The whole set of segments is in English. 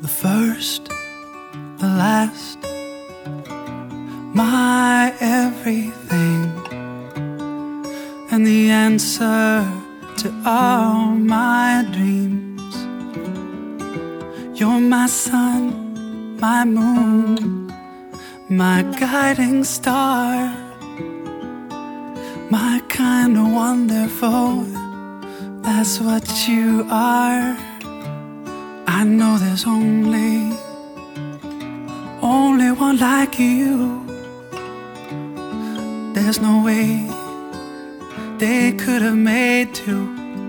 The first, the last, my everything, and the answer to all my dreams. You're my sun, my moon, my guiding star, my kind of wonderful, that's what you are. I know there's only one like you. There's no way they could have made two.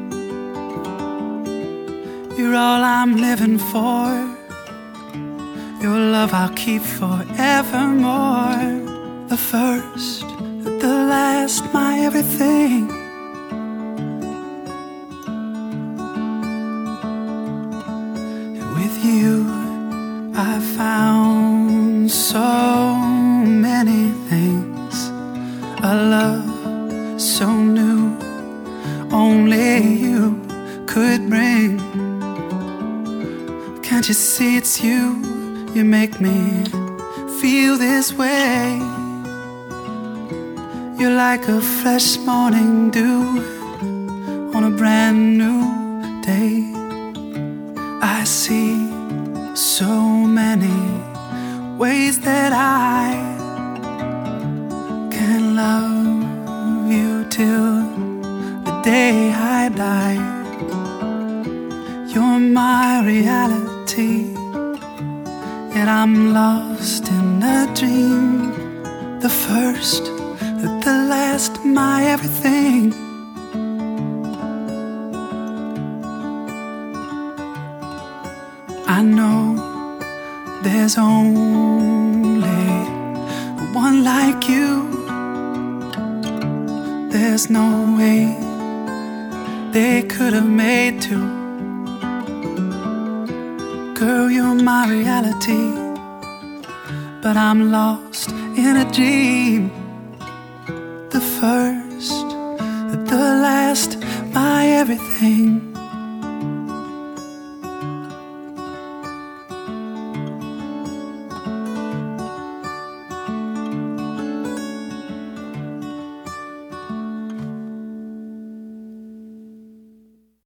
You're all I'm living for. Your love I'll keep forevermore. The first, the last, my everything. With you I found so many things, a love so new, only you could bring. Can't you see it's you? You make me feel this way. You're like a fresh morning dew on a brand new day. I see so many ways that I can love you till the day I die. You're my reality, yet I'm lost in a dream. The first, the last, my everything. I know there's only one like you. There's no way they could have made two. Girl, you're my reality, but I'm lost in a dream. The first, the last, my everything.